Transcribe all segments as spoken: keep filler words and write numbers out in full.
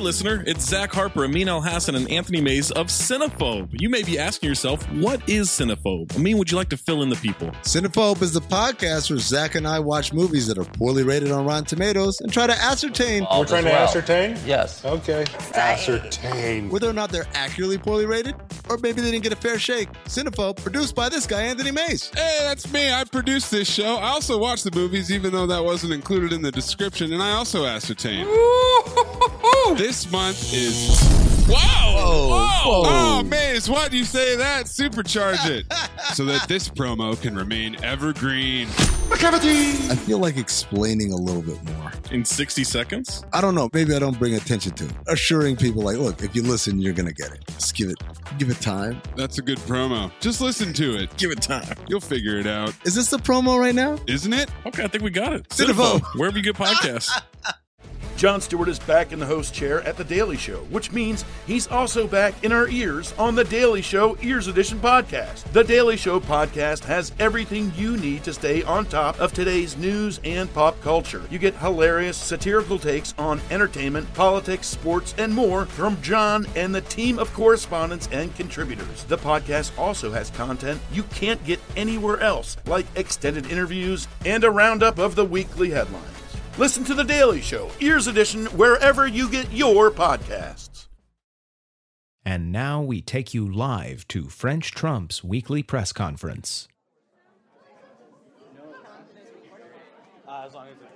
listener, it's Zach Harper, Amin Elhassan, and Anthony Mays of Cinephobe. You may be asking yourself, what is Cinephobe? Amin, would you like to fill in the people? Cinephobe is the podcast where Zach and I watch movies that are poorly rated on Rotten Tomatoes and try to ascertain... All We're trying to well. ascertain? Yes. Okay. Ascertain. Whether or not they're accurately poorly rated, or maybe they didn't get a fair shake. Cinephobe, produced by this guy, Anthony Mays. Hey, that's me. I produced this show. I also watch the movies, even though that wasn't included in the description, and I also ascertain. This month is... Wow! Whoa. Whoa. Whoa. Oh, Maze, why do you say that? Supercharge it. So that this promo can remain evergreen. I feel like explaining a little bit more. In sixty seconds? I don't know. Maybe I don't bring attention to it. Assuring people like, look, if you listen, you're going to get it. Just give it, give it time. That's a good promo. Just listen to it. Give it time. You'll figure it out. Is this the promo right now? Isn't it? Okay, I think we got it. Cinephobe. Wherever you get podcasts. Jon Stewart is back in the host chair at The Daily Show, which means he's also back in our ears on The Daily Show Ears Edition podcast. The Daily Show podcast has everything you need to stay on top of today's news and pop culture. You get hilarious, satirical takes on entertainment, politics, sports, and more from Jon and the team of correspondents and contributors. The podcast also has content you can't get anywhere else, like extended interviews and a roundup of the weekly headlines. Listen to The Daily Show, Ears Edition, wherever you get your podcasts. And now we take you live to French Trump's weekly press conference. Uh, as long as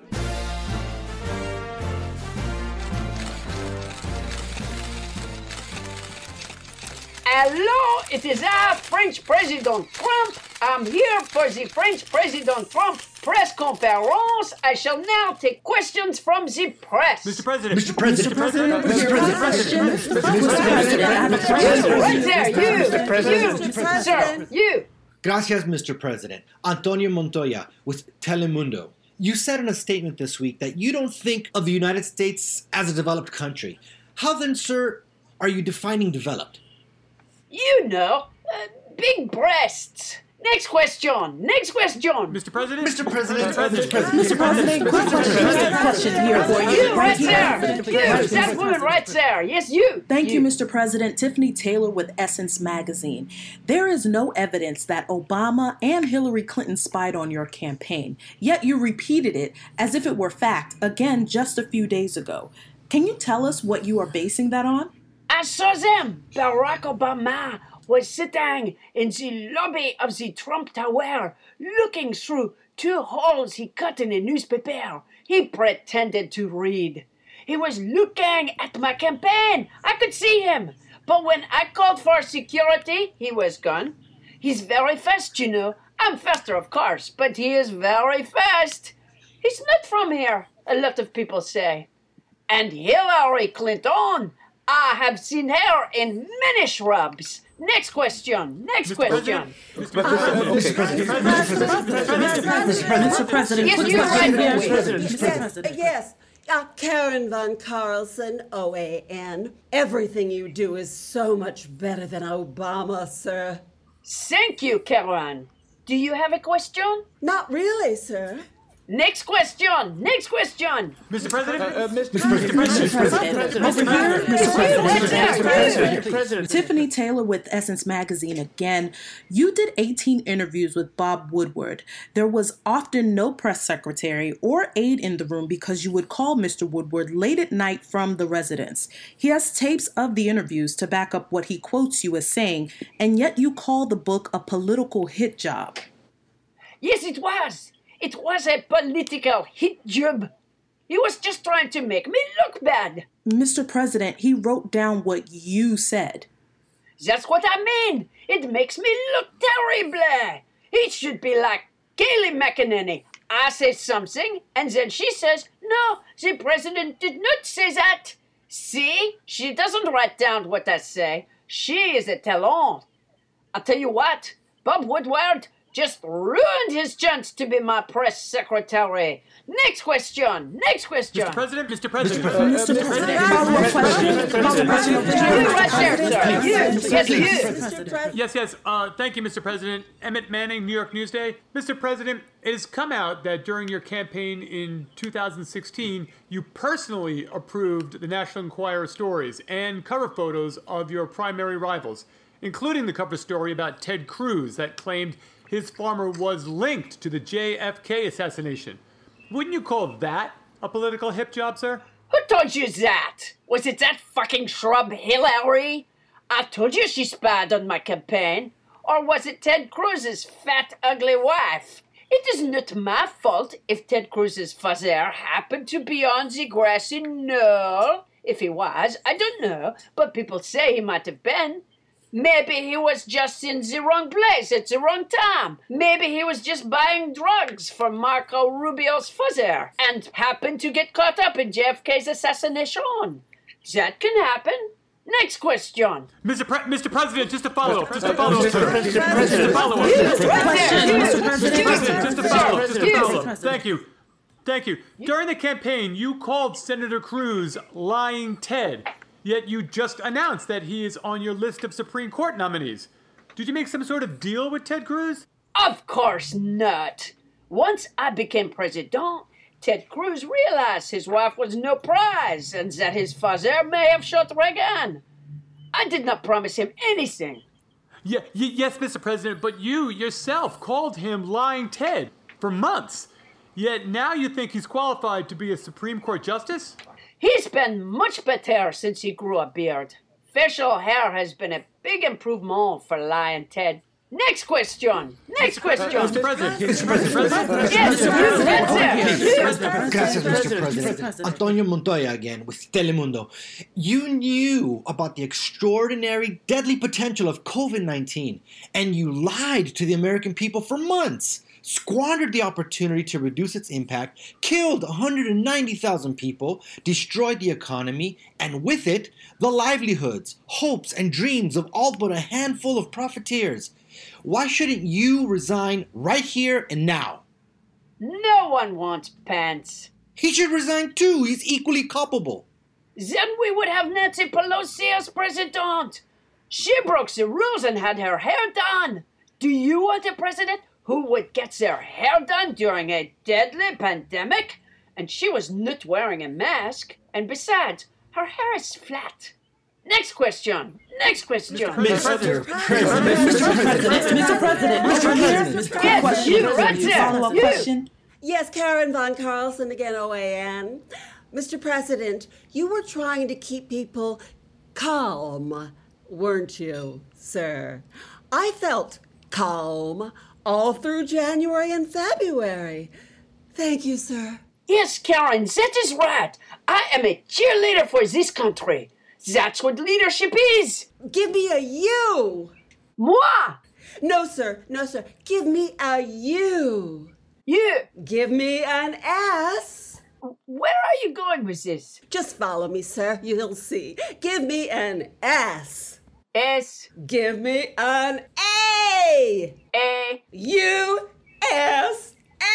Hello, it is I, French President Trump. I'm here for the French President Trump press conference. I shall now take questions from the press. Mister President. Mister President. Mister President. Mister President. Mister President. Right there, you. Mister President. You, sir, you. Gracias, Mister President. Antonio Montoya with Telemundo. You said in a statement this week that you don't think of the United States as a developed country. How then, sir, are you defining developed? You know, uh, big breasts. Next question. Next question. Mister President. Mister President. Mister President. Mister President. Quick question. question here for you. You right there. You, that woman right there. Yes, you. Thank you. you, Mister President. Tiffany Taylor with Essence Magazine. There is no evidence that Obama and Hillary Clinton spied on your campaign, yet you repeated it as if it were fact again just a few days ago. Can you tell us what you are basing that on? I saw them. Barack Obama was sitting in the lobby of the Trump Tower, looking through two holes he cut in a newspaper. He pretended to read. He was looking at my campaign. I could see him. But when I called for security, he was gone. He's very fast, you know. I'm faster, of course, but he is very fast. He's not from here, a lot of people say. And Hillary Clinton, I have seen her in many shrubs. Next question. Next question. Mister President. Mister President. Mister President. Yes, you're right. Yes, yes. Uh, Karen Von Carlson, O A N. Everything you do is so much better than Obama, sir. Thank you, Karen. Do you have a question? Not really, sir. Next question. Next question. Mister President. Uh, uh, Mister President. Mister President. Mister President. Tiffany Taylor with Essence Magazine again. You did eighteen interviews with Bob Woodward. There was often no press secretary or aide in the room because you would call Mister Woodward late at night from the residence. He has tapes of the interviews to back up what he quotes you as saying, and yet you call the book a political hit job. Yes, it was. It was a political hit job. He was just trying to make me look bad. Mister President, he wrote down what you said. That's what I mean. It makes me look terrible. It should be like Kayleigh McEnany. I say something, and then she says, no, the president did not say that. See, she doesn't write down what I say. She is a talent. I'll tell you what, Bob Woodward just ruined his chance to be my press secretary. Next question. Next question. Mister President, Mister President. Mister President, follow-up question. You right there, sir. You. Yes, you. Yes, yes. Uh, thank you, Mister President. Emmett Manning, New York Newsday. Mister President, it has come out that during your campaign in two thousand sixteen, you personally approved the National Enquirer stories and cover photos of your primary rivals, including the cover story about Ted Cruz that claimed his farmer was linked to the J F K assassination. Wouldn't you call that a political hip job, sir? Who told you that? Was it that fucking shrub Hillary? I told you she spied on my campaign. Or was it Ted Cruz's fat, ugly wife? It is not my fault if Ted Cruz's father happened to be on the grassy knoll. If he was, I don't know, but people say he might have been. Maybe he was just in the wrong place at the wrong time. Maybe he was just buying drugs for Marco Rubio's father and happened to get caught up in J F K's assassination. That can happen. Next question. Mister Pre- Mister President, just a follow-up. Just a follow-up, sir. Mister Just a follow-up. Mister President. Mister President, just a follow-up. Just a Mister follow-up. President. Thank you. Thank you. During the campaign, you called Senator Cruz Lying Ted, yet you just announced that he is on your list of Supreme Court nominees. Did you make some sort of deal with Ted Cruz? Of course not. Once I became president, Ted Cruz realized his wife was no prize and that his father may have shot Reagan. I did not promise him anything. Yeah, y- yes, Mister President, but you yourself called him Lying Ted for months. Yet now you think he's qualified to be a Supreme Court justice? He's been much better since he grew a beard. Facial hair has been a big improvement for Lying Ted. Next question. Next question. Mister President. Mister President. Yes, you, that's it. Gracias, Mister President. Antonio Montoya again with Telemundo. You knew about the extraordinary, deadly potential of COVID nineteen, and you lied to the American people for months, squandered the opportunity to reduce its impact, killed one hundred ninety thousand people, destroyed the economy, and with it, the livelihoods, hopes, and dreams of all but a handful of profiteers. Why shouldn't you resign right here and now? No one wants Pence. He should resign too. He's equally culpable. Then we would have Nancy Pelosi as president. She broke the rules and had her hair done. Do you want a president who would get their hair done during a deadly pandemic? And she was not wearing a mask. And besides, her hair is flat. Next question. Next question. Mister President. Mister President. Mister President. Mister President. Yes, you, right there. Follow-up You. question. Yes, Karen Von Carlson again, O A N. Mister President, you were trying to keep people calm, weren't you, sir? I felt calm all through January and February. Thank you, sir. Yes, Karen, that is right. I am a cheerleader for this country. That's what leadership is. Give me a U. Moi. No, sir. No, sir. Give me a U. You. Give me an S. Where are you going with this? Just follow me, sir. You'll see. Give me an S. S. Give me an A. A. U. S.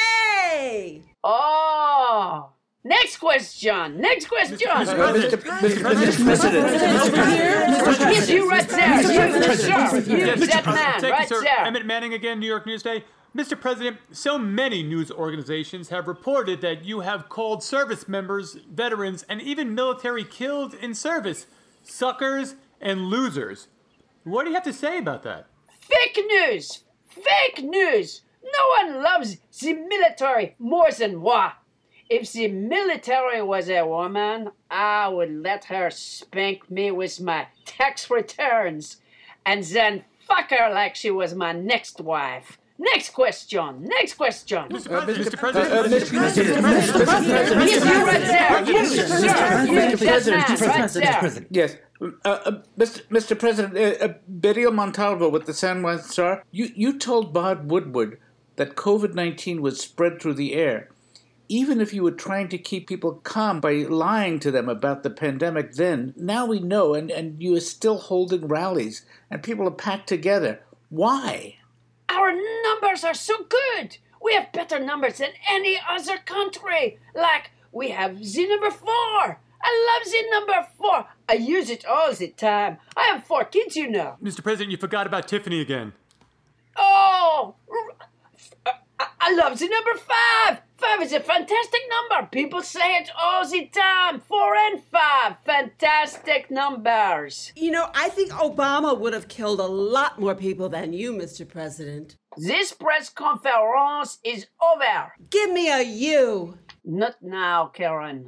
A. Oh. Next question. Next question. Mister President. Mister President. Over here. Yes, you right there. You, sir. You, Yes, that man, Thank right you, sir. there. Emmett Manning again, New York Newsday. Mister President, so many news organizations have reported that you have called service members, veterans, and even military killed in service suckers and losers. What do you have to say about that? Fake news. Fake news. No one loves the military more than moi. If the military was a woman, I would let her spank me with my tax returns and then fuck her like she was my next wife. Next question. Next question. Mister President. Mister President. Mister President. Mister President. Yes, you right there. You, sir. You, that man, right there. Yes. Uh, uh, Mister Mister President, uh, uh, Beryl Montalvo with the San Juan Star, you, you told Bob Woodward that COVID nineteen was spread through the air. Even if you were trying to keep people calm by lying to them about the pandemic then, now we know, and, and you are still holding rallies, and people are packed together. Why? I Our numbers are so good. We have better numbers than any other country. Like, we have the number four. I love the number four. I use it all the time. I have four kids, you know. Mister President, you forgot about Tiffany again. Oh, I, I love the number five. Five is a fantastic number. People say it all the time. Four and five, fantastic numbers. You know, I think Obama would have killed a lot more people than you, Mister President. This press conference is over. Give me a U. Not now, Karen.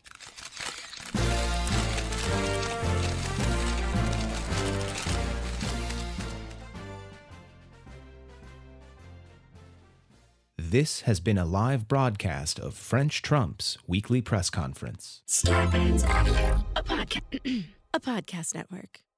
This has been a live broadcast of French Trump's weekly press conference. Starburns Audio, a, podca- a podcast network.